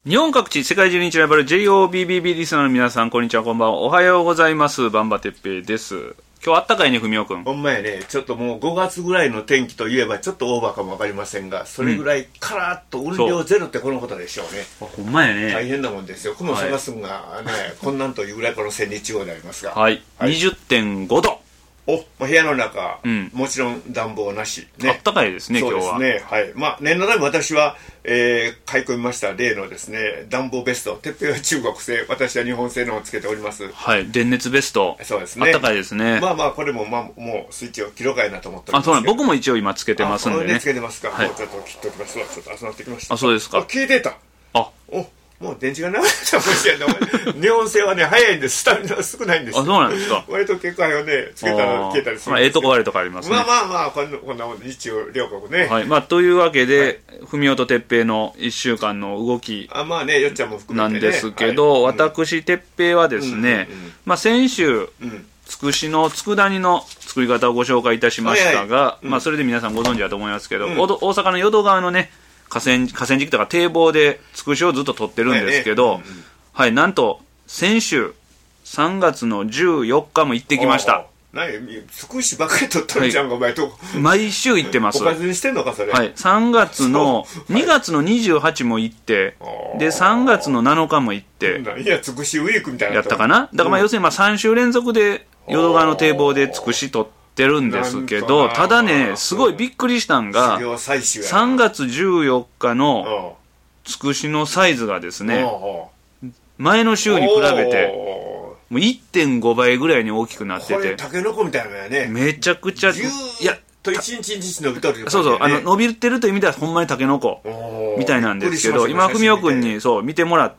日本各地、世界中に散らばる JOBBB リスナーの皆さん、こんにちは、こんばんは。おはようございます。バンバてっぺいです。今日あったかいね、ふみおくん。 ほんまやね、ちょっともう5月ぐらいの天気といえばちょっとオーバーかもわかりませんが、それぐらいカラッと雲量ゼロってこのことでしょうね。 ほんまやね。 大変なもんですよ。雲探すんがね、こんなんというぐらいこの千日地方でありますが。 はい。20.5 度。 部屋の中、 うんもちろん暖房なし、 あったかいですね、今日は。 そうですね。はい。まあ、念のため私は、買い込みました例のですね、暖房ベスト。てっぺいは中国製、私は日本製のをつけております。 はい。電熱ベスト。 そうですね。 あったかいですね。 まあまあ、これも、もうスイッチを切ろうかいなと思っております。 そうなん僕も一応今つけてますんでね。 つけてますか。 はいもうちょっと切っておきますわ。ちょっと集まってきました。 そうですか。 消えてた。もう電池がなかったかもしれない。日本製はね、早いんです。スタミナが少ないんです。 そうなんですか。 割と結構早いね、つけたら消えたりする。 ええとこ悪いとこありますね。 まあ、こんなもんで、一応、両国ね。 はい。というわけで、ふみおとてっぺいの1週間の動き。 まあね、よっちゃんも含めてね。 なんですけど、私、てっぺいはですね、先週、つくしの佃煮の作り方をご紹介いたしましたが、それで皆さんご存知だと思いますけど、大阪の淀川のね、河川敷とか堤防でつくしをずっと取ってるんですけど、はい、なんと先週3月の14日も行ってきました。 つくしばっかり取っとるじゃんか、お前と。 毎週行ってます。 おかずにしてんのか、それ。 はい、3月の2月の28も行って、で3月の7日も行って、 いや、つくしウィークみたいなやったかな。だから要するに3週連続で淀川の堤防でつくし取ってるんですけど、ただね、すごいびっくりしたんが、3月14日のつくしのサイズがですね、前の週に比べてもう 1.5 倍ぐらいに大きくなってて、これタケノコみたいなのやね。 めちゃくちゃ、 いやと一日一日伸びとる、 そう伸びてるという意味ではほんまにタケノコみたいなんですけど、今ふみおくんに見てもらって、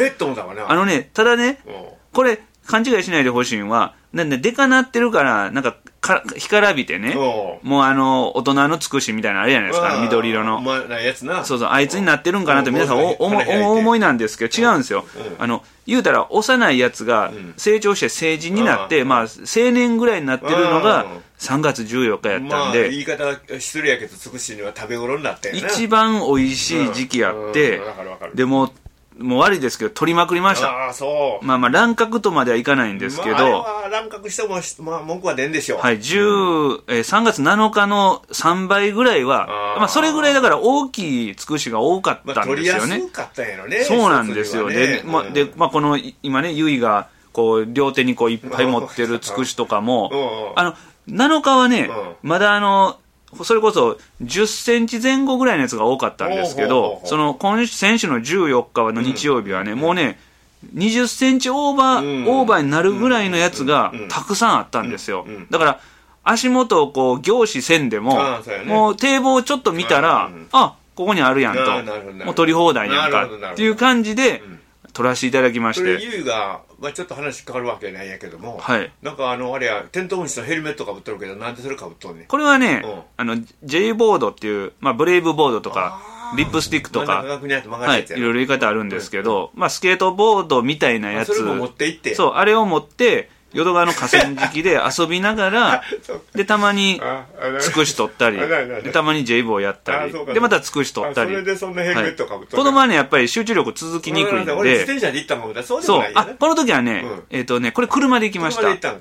と思ったかな。 ただね、これ勘違いしないでほしいんは、なんででかなってるからなんか干からびてね、もう大人のつくしみたいなのあれじゃないですか、緑色のやつな。 あいつになってるんかなと皆さんお思いなんですけど、違うんですよ。言うたら幼いやつが成長して成人になって、青年ぐらいになってるのが3月14日やったんで、 言い方は失礼やけどつくしには食べ頃になって一番美味しい時期やって、でもう悪いですけど取りまくりました。乱獲とまではいかないんですけど、 乱獲しても文句は出んでしょう。 はい、3月7日の3倍ぐらいは、それぐらいだから大きいつくしが多かったんですよね。 取りやすかったんやろね。 そうなんですよ。で、この今ね、ゆいが両手にいっぱい持ってるつくしとかも、7日はね、まだそれこそ10センチ前後ぐらいのやつが多かったんですけど、先週の14日の日曜日はね、もうね、20センチオーバーになるぐらいのやつがたくさんあったんですよ。だから足元を凝視せんでも、もう堤防をちょっと見たら、ここにあるやんと、もう取り放題やんかっていう感じで取らせていただきまして。 ゆいがちょっと話変わるわけないんやけども、なんかあれやテントウムシのヘルメットかぶっとるけど、なんでそれかぶっとんねん。 これはね、J ボードっていう、ブレイブボードとかリップスティックとか、いろいろ言い方あるんですけど、スケートボードみたいなやつ、 それも持って行って、 あれを持って淀川の河川敷で遊びながらでたまにつくし取ったりでたまに J ボーやったりでまたつくし取ったり。 それでそんなヘルメットかぶっとる。 子供はねやっぱり集中力続きにくいんで、 俺自転車で行ったもんだ。そうでもないよね。 この時はね、これ車で行きました。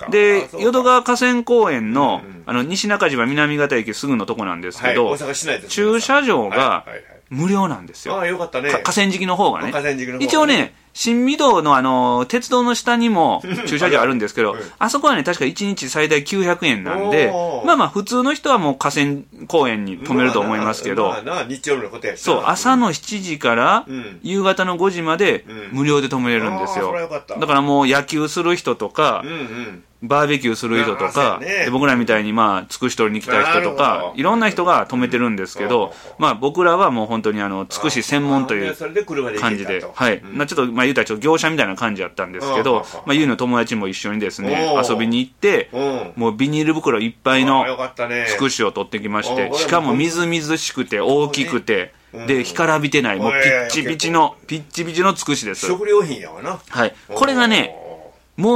で淀川河川公園の西中島南方駅すぐのとこなんですけど、駐車場が無料なんですよ。 よかったね。 河川敷の方がね。一応ね、新御堂の鉄道の下にも駐車場あるんですけど、あそこはね、確か1日最大900円なんで、普通の人はもう河川公園に止めると思いますけど、朝の7時から夕方の5時まで無料で止めれるんですよ。だからもう野球する人とか、バーベキューする人とか、で僕らみたいにつくし取りに来た人とか、いろんな人が止めてるんですけど、僕らはもう本当につくし専門という感じで、はい、ちょっと言うたらちょっと業者みたいな感じやったんですけど、ゆいの友達も一緒にですね遊びに行って、もうビニール袋いっぱいのつくしを取ってきまして、しかもみずみずしくて大きくて、で干からびてない、もうピッチピチのつくしです。 食料品やわな。 はい、これがね、もうね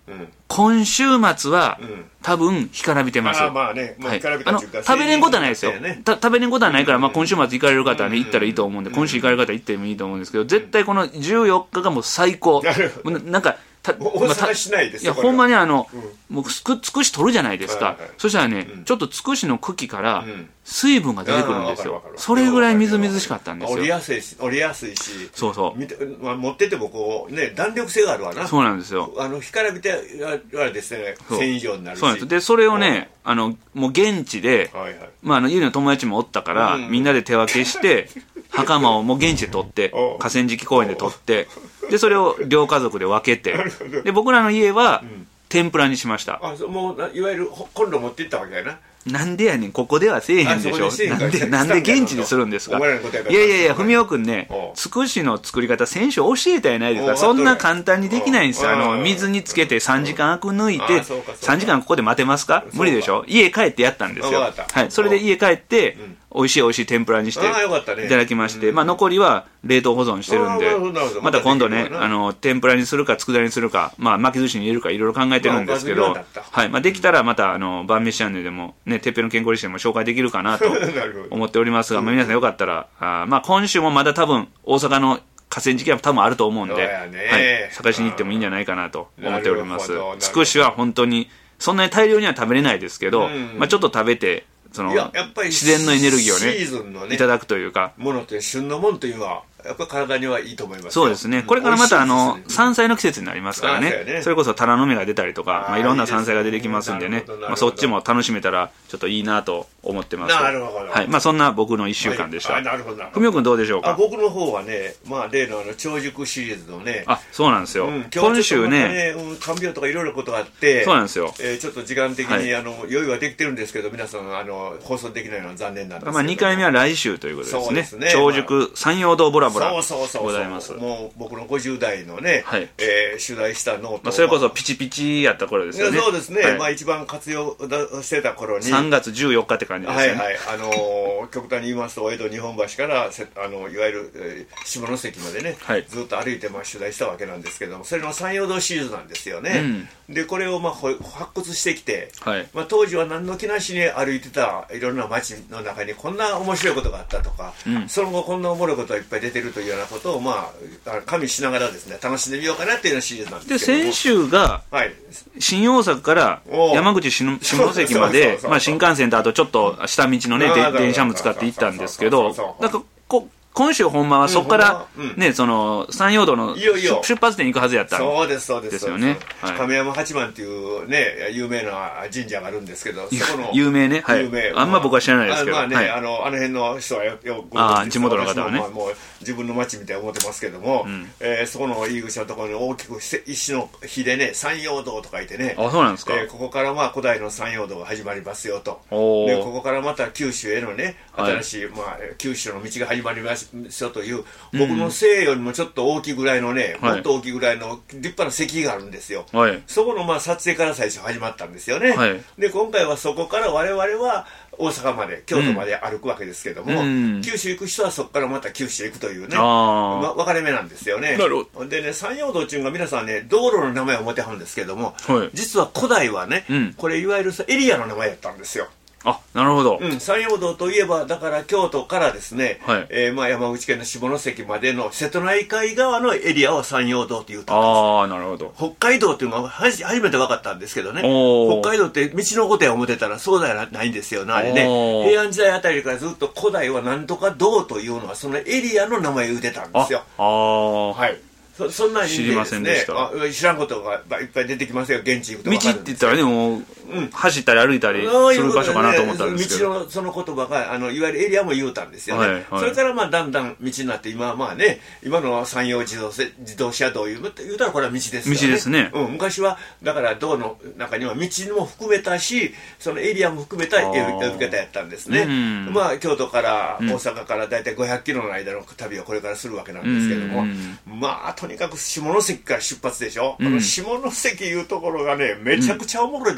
今週末は、多分干からびてます。 まあね、もう干からびたっていうか、 食べれんことはないですよ。食べれんことはないから、まあ今週末行かれる方はね、行ったらいいと思うんで、今週行かれる方は行ってもいいと思うんですけど、絶対この14日がもう最高。なんか、 大阪市内ですよ。 いや、ほんまにもうつくし取るじゃないですか。そしたらね、ちょっとつくしの茎から水分が出てくるんですよ。それぐらいみずみずしかったんですよ。 折りやすいし、 そうそう。 持っててもこう、ね、弾力性があるわな。 そうなんですよ。 干からびて、あれですね、1000以上になるし。 そうなんです。で、それをね、もう現地で、まあ、家の友達もおったから、みんなで手分けして、袴をもう現地で取って、河川敷公園で取って、で、それを両家族で分けて、で、僕らの家は、天ぷらにしまました。 もう、いわゆる、コンロ持っていったわけやな。 なんでやねん、ここではせえへんでしょ。なんで現地でするんですか。いや、文雄くんね、つくしの作り方、先週教えたやないですか。そんな簡単にできないんですよ。水につけて3時間アク抜いて、3時間ここで待てますか？無理でしょ。家帰ってやったんですよ。はい。それで家帰って、美味しい天ぷらにしていただきまして、まあ残りは冷凍保存してるんで、また今度ね、天ぷらにするか佃煮にするか、まあ巻き寿司に入れるかいろいろ考えてるんですけど、はい。まあできたらまた晩飯チャンネルでもね、てっぺんの健康リストでも紹介できるかなと思っておりますが、まあ皆さんよかったら、まあ今週もまだ多分大阪の河川敷は多分あると思うんで、はい。探しに行ってもいいんじゃないかなと思っております。つくしは本当に、そんなに大量には食べれないですけど、まあちょっと食べて、自然のエネルギーをね、 シーズンのね、 いただくというか。 ものって旬のものというのは、やっぱり体にはいいと思いますよ。 そうですね。これからまた山菜の季節になりますからね。それこそタラの芽が出たりとか、まあいろんな山菜が出てきますんでね。まあそっちも楽しめたらちょっといいなと思ってます。 なるほど。 はい。まあそんな僕の1週間でした。 なるほど。 文雄君どうでしょうか？ 僕の方はね、まあ例の長熟シリーズのね。 そうなんですよ。今週ね、 看病とかいろいろことがあって、 そうなんですよ。 ちょっと時間的に用意はできてるんですけど、皆さん放送できないのは残念なんですけど。 まあ2回目は来週ということですね。長熟山陽道ボラボラ。 もう僕の50代のね、取材したノート、 それこそピチピチやった頃ですよね。 そうですね。まあ一番活用してた頃に 3月14日って感じですね。 はい。極端に言いますと江戸日本橋からいわゆる下関までね、ずっと歩いて取材したわけなんですけども、それの山陽道シリーズなんですよね。でこれを発掘してきて、当時は何の気なしに歩いてたいろんな街の中にこんな面白いことがあったとか、その後こんなおもろいことがいっぱい出てるというようなことを加味しながらですね、楽しんでみようかなっていうようなシリーズなんですけども。 で先週が新大阪から山口下関まで新幹線とあとちょっと下道のね電車も使って行ったんですけど、なんか今週ほんまはそこからね、その山陽道の出発点行くはずやったんですよね。 亀山八幡っていうね有名な神社があるんですけど、そこの有名ね、はい。あんま僕は知らないですけど、 あの辺の人はよく地元の方はね、 もう自分の町みたいに思ってますけども、そこの入り口のところに大きく石の碑でね、山陽道と書いてね、 そうなんですか。 ここから古代の山陽道が始まりますよと。でここからまた九州へのね新しい九州の道が始まりますよという、僕の背よりもちょっと大きいぐらいのね、もっと大きいぐらいの立派な石碑があるんですよ。そこの撮影から最初始まったんですよね。で今回はそこから我々は大阪まで京都まで歩くわけですけども、九州行く人はそこからまた九州行くというね、分かれ目なんですよね。でね、山陽道っていうのが皆さんね道路の名前を持ってはるんですけども、実は古代はね、これいわゆるエリアの名前やったんですよ。 なるほど。 山陽道といえばだから京都からですね、山口県の下関までの瀬戸内海側のエリアを山陽道というとなるほど。 北海道っていうのは初めて分かったんですけどね、北海道って道のことや思ってたらそうではないんですよね、あれね。平安時代あたりからずっと古代はなんとか道というのはそのエリアの名前を言ってたんですよ。そんな意味でですね、知らんことがいっぱい出てきますよ、現地行くと分かるんですよ。 道って言ったらね、もう走ったり歩いたりする場所かなと思ったんですけど、 道のその言葉がいわゆるエリアも言うたんですよね。それからだんだん道になって、今今の山陽自動車道言うたらこれは道ですよね。 道ですね。 昔はだから道の中には道も含めたし、そのエリアも含めた呼び方やったんですね。京都から大阪からだいたい500キロの間の旅をこれからするわけなんですけども、とにかく下関から出発でしょ。下関いうところがねめちゃくちゃおもろいとこでね、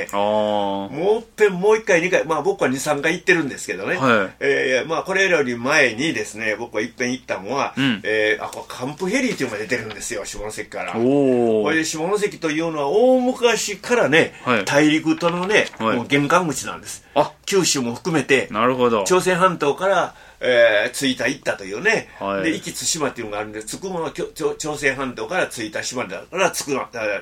もう1回2回、まあ僕は2、3回行ってるんですけどね、まあこれより前にですね、僕は一遍行ったのは、これカンプヘリーというのが出てるんですよ、下関から。これで下関というのは大昔からね、大陸とのね、もう玄関口なんです。九州も含めて、 なるほど。 朝鮮半島から行ったというね、で壱岐対馬っていうのがあるんで、つくものは朝鮮半島から着いた島だから対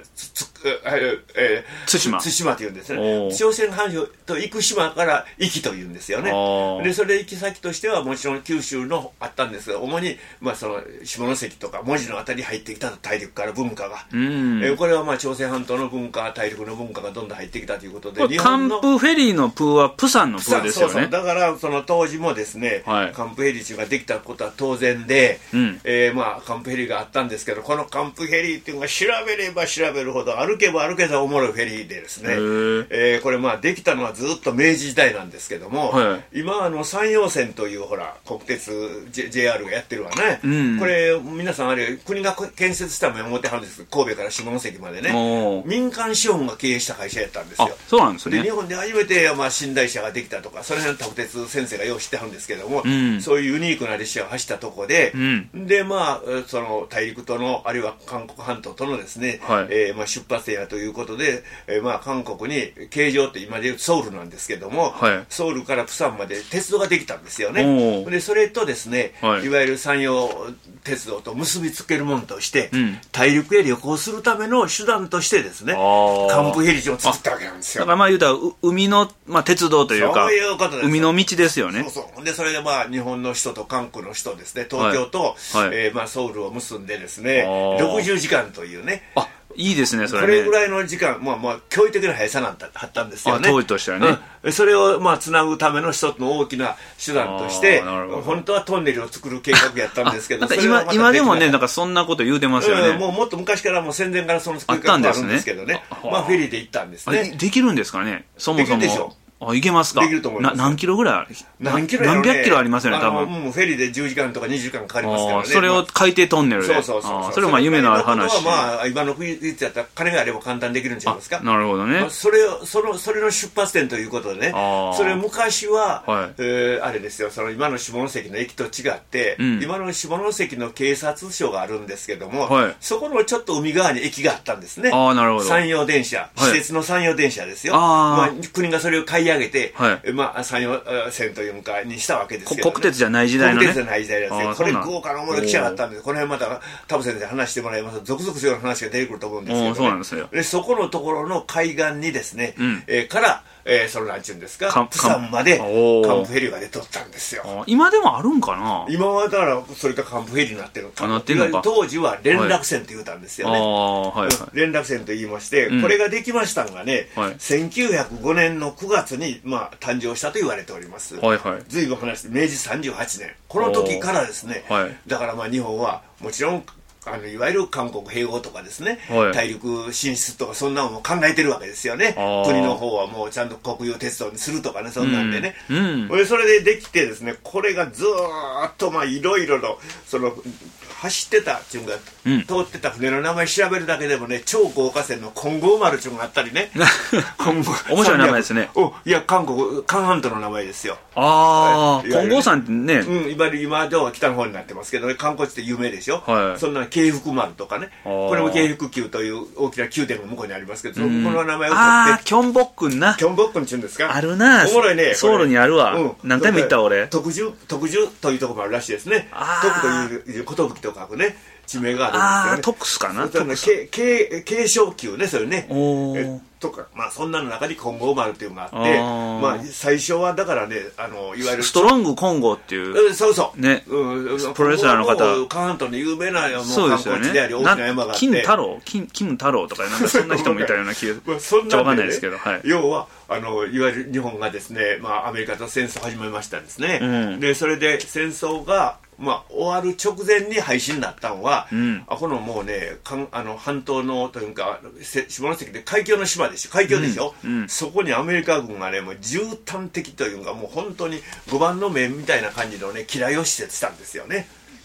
馬というんですね。朝鮮半島と行く島から壱岐というんですよね。でそれで行き先としてはもちろん九州のあったんですが、主にまあその下関とか門司のあたりに入ってきた大陸から文化が、これはまあ朝鮮半島の文化、大陸の文化がどんどん入ってきたということで、 カンプフェリーのプーはプサンのプーですよね。 そうだからその当時もですね、カンプヘリーができたことは当然で、まあカンプヘリーがあったんですけど、このカンプヘリーっていうのが調べれば調べるほど歩けば歩けばおもろいフェリーでですね、これまあできたのはずっと明治時代なんですけども、今山陽線というほら国鉄 JR がやってるわね、これ皆さんあれ国が建設したも思ってはるんですけど、神戸から下関までね、民間資本が経営した会社やったんですよ。 そうなんですね。 で日本で初めてまあ寝台車ができたとか、その辺の特鉄先生がよう知ってはるんですけども、そういうユニークな列車が走ったとこで、でまあその大陸とのあるいは韓国半島とのですね、まあ出発点やということで、まあ韓国に京城って今でいうソウルなんですけども、ソウルからプサンまで鉄道ができたんですよね。でそれとですね、いわゆる山陽鉄道と結びつけるものとして、大陸へ旅行するための手段としてですね、カンプヘリーを作ったわけなんですよ。 だからまあ言うたら海の、まあ、鉄道というか、 そういうことです。 海の道ですよね。 でそれでまあ日本の首都と韓国の首都ですね、東京と、まあソウルを結んでですね、60時間というね。 いいですね、それね。 これぐらいの時間、まあ驚異的な速さなんだったんですよね。 当時としてはね。 それをまあつなぐための一つの大きな手段として、本当はトンネルを作る計画やったんですけど、 今でもね、なんかそんなこと言うてますよね。 もっと昔からもう戦前からその計画があるんですけどね。まあフェリーで行ったんですね。 できるんですかね、そもそも。 できるでしょ。 いけますか。 できると思います。 何キロぐらい何百キロありますよね、多分。 もうフェリーで10時間とか20時間かかりますからね。 それを海底トンネルで。そうそれはまあ夢のある話。 まあ今の技術やったら金があれば簡単にできるんじゃないですか。 なるほどね。 それの出発点ということでね、それ昔は、あれですよ、その今の下関の駅と違って、今の下関の警察署があるんですけども、そこのちょっと海側に駅があったんですね。 なるほど。 山陽電車、私鉄の山陽電車ですよ。まあ国がそれを買い上げて、まあ山陽線というかにしたわけですけど、 国鉄じゃない時代のね。 国鉄じゃない時代ですよ。これ豪華なもの来ちゃったんです。この辺また田臥先生話してもらいますと続々するような話が出てくると思うんですけど、 そうなんですよ。 でそこのところの海岸にですね、からそのなんちゅうんですか、プサンまでカンプヘリーが出とったんですよ。 今でもあるんかな。 今はだからそれがカンプヘリーになってる。 なってるのか。 当時は連絡船と言うたんですよね。連絡船と言いまして、これができましたのがね、1905年の9月にまあ誕生したと言われております。随分話して明治38年この時からですね、だからまあ日本はもちろんいわゆる韓国併合とかですね、大陸進出とかそんなのも考えてるわけですよね。国の方はもうちゃんと国有鉄道にするとかね、そんなんでね、それでできてですね、これがずーっとまあいろいろとその走ってたっていうのが、通ってた船の名前調べるだけでもね、超豪華船の金剛丸っていうのがあったりね面白い名前ですね。 いや韓半島の名前ですよ。 金剛山ってね、 今では北の方になってますけどね、観光地って有名でしょ。そんな京福丸とかね、これも京福宮という大きな宮殿が向こうにありますけど、この名前を取って、 キョンボックンな、 キョンボックンって言うんですか。 あるな、 おもろいね。 ソウルにあるわ。何回も行った俺。 徳寿というところもあるらしいですね。徳という寿と書くね地名があるんですよね。 トクスかな。 継承宮ね、それね。とか、まあそんなの中に金剛丸っていうのがあって、まあ最初はだからね、いわゆるストロング金剛っていう、 そうね、プロレスラーの方、 関東の有名な観光地であり大きな山があって、 金太郎とかなんかそんな人もいたような気がちょっとわかんないですけど、 要はいわゆる日本がですね、まあアメリカと戦争を始めましたですね。でそれで戦争がまあ、終わる直前に廃止になったのは、このもうね半島のというか下関で海峡の島でしょ、海峡でしょ、そこにアメリカ軍がねもう絨毯的というかもう本当に5番の目みたいな感じのね機雷を施設したんですよね。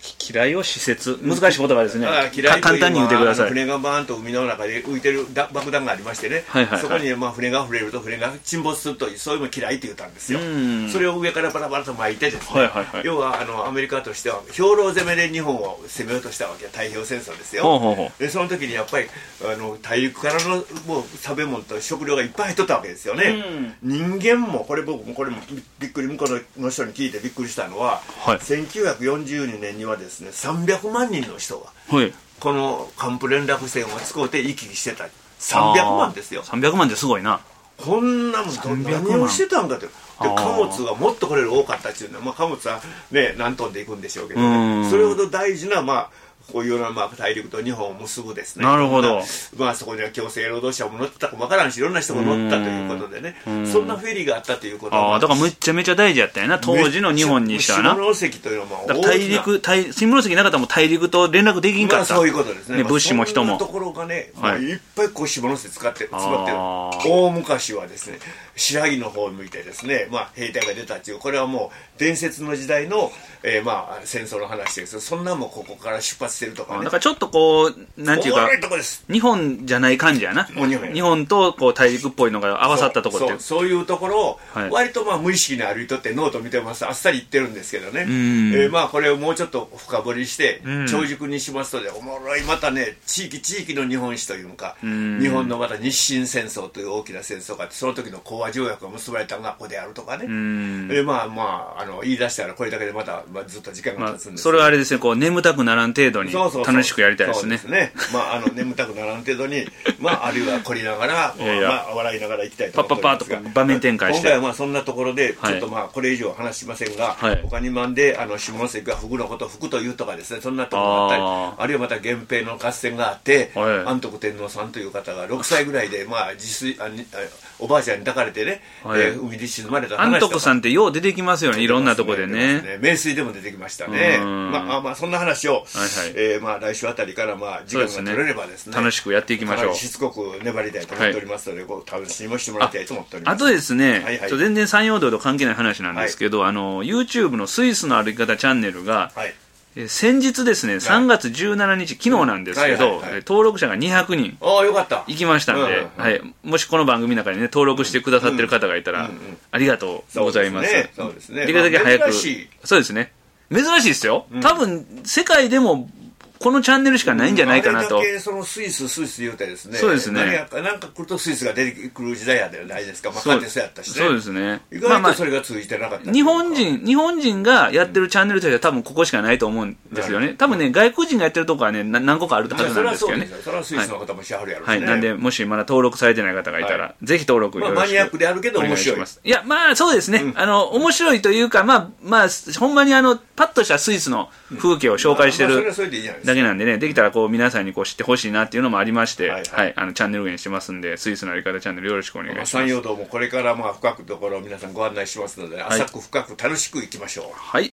機雷を施設、難しい言葉ですね。簡単に言ってください。 船がバーンと海の中で浮いてる爆弾がありましてね、そこに船が触れると船が沈没するという、そういうのを機雷って言ったんですよ。それを上からバラバラと巻いてですね、要はアメリカとしては兵糧攻めで日本を攻めようとしたわけ、太平洋戦争ですよ。でその時にやっぱり大陸からのもう食べ物と食料がいっぱい入っとったわけですよね。人間も僕もびっくり、向こうの人に聞いてびっくりしたのは、1942年にはですね300万人の人が、この艦プ連絡船を使うて行き来してた。300万ですよ。 300万ってすごいな。 こんなもん何をしてたんかって。で貨物がもっとこれ多かったっていうのは、貨物はね何トンで行くんでしょうけどね、それほど大事なこういうような大陸と日本を結ぶですね。 なるほど。 そこには強制労働者も乗ってたかもわからんし、いろんな人が乗ったということでね、そんなフェリーがあったということは。 だからめちゃめちゃ大事やったんやな、当時の日本にしたらな。 下関というのは下関なかったらもう大陸と連絡できんかった。 そういうことですね。 物資も人も。 そんなところがね、いっぱい下関詰まってる。大昔はですね、白木の方を向いてですね、兵隊が出たっていう、これはもう伝説の時代の戦争の話です。そんなもんここから出発してるとかね。 だからちょっとこうなんていうか日本じゃない感じやな。日本とこう大陸っぽいのが合わさったところって。 そういうところを割と無意識に歩いとってノート見てます。あっさり言ってるんですけどね。これをもうちょっと深掘りして長熟にしますとね、おもろいまたね地域の日本史というか、日本のまた日清戦争という大きな戦争があって、その時の講和条約が結ばれたのがここであるとかね。言い出したらこれだけでまたずっと時間が経つんです。 それはあれですね、こう眠たくならん程度に楽しくやりたいですね。 そうですね。眠たくならん程度にあるいは凝りながら笑いながら行きたいと思っておりますが、 パッと場面展開して、 今回はそんなところでちょっとこれ以上は話しませんが、他にで下関が福のこと福というとかですね、そんなところがあったり、あるいはまた源平の合戦があって、安徳天皇さんという方が6歳ぐらいでおばあちゃんに抱かれてね、海に沈まれた話とか。 安徳さんってよう出てきますよね、いろんなとこでね。 名水でも出てきましたね。そんな話を来週あたりから時間が取れればですね、 楽しくやっていきましょう。 しつこく粘りたいと思っておりますので、楽しみもしてもらいたいと思っております。 あとですね、全然山陽道と関係ない話なんですけど、YouTube のスイスの歩き方チャンネルが、先日ですね、3月17日、昨日なんですけど、登録者が200人行きましたんで、もしこの番組の中にね、登録してくださってる方がいたら、ありがとうございます。 そうですね。 できるだけ早く。そうですね。珍しいですよ。多分、世界でも、このチャンネルしかないんじゃないかなと。 あれだけそのスイス言うてですね。 そうですね。 なんか来るとスイスが出てくる時代やでないですか。勝手そうやったしね。 そうですね。 意外とそれが通じてなかった。 日本人がやってるチャンネルとしては多分ここしかないと思うんですよね。多分ね、外国人がやってるとこはね、何個かあるはずなんですけどね。 それはスイスの方もしはるやろうしね。 なんで、もしまだ登録されてない方がいたら、ぜひ登録よろしくお願いします。 マニアックであるけど面白い。 いや、そうですね。面白いというか、ほんまにパッとしたスイスの風景を紹介してるだけなんでね、できたらこう皆さんにこう知ってほしいなっていうのもありまして、チャンネルにしてますんで、スイスのやり方チャンネルよろしくお願いします。 山陽道もこれから深くところを皆さんご案内しますので、浅く深く楽しくいきましょう。 はい。